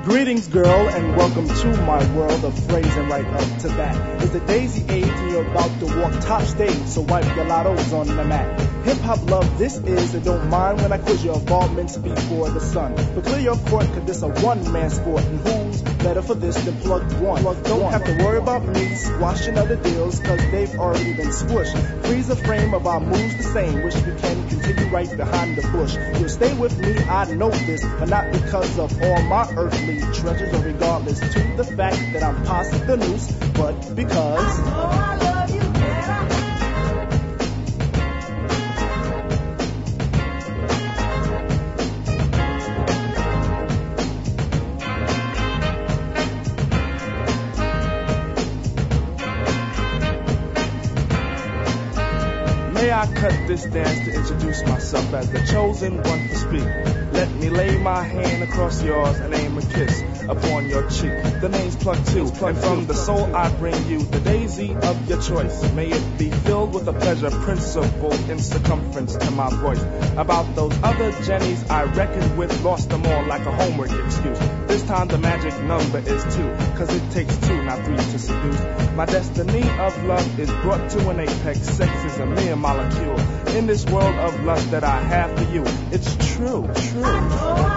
Greetings, girl, and welcome to my world of phrasing. Right up to that is the daisy age, and you're about to walk top stage, so wipe your lottos on the mat. Hip-hop love this is, and don't mind when I quiz your involvements before the sun. But clear your court, cause this a one-man sport, and who's better for this than plug one? Don't have to worry about me squashing other deals, cause they've already been squished. Freeze the frame of our moves the same, wish we can continue right behind the bush. You'll stay with me, I know this, but not because of all my earthly treasures, or regardless to the fact that I'm past the noose, but because I know I love you better. May I cut this dance to introduce myself as the chosen one to speak. Let me lay my hand across yours and aim a kiss upon your cheek. The name's Plug 2, and from the soul I bring you the daisy of your choice. May it be filled with a pleasure principle in circumference to my voice. About those other Jennies I reckoned with, lost them all like a homework excuse. This time the magic number is 2, cause it takes 2, not 3 to seduce. My destiny of love is brought to an apex. Sex is a mere molecule in this world of lust that I have for you. It's true.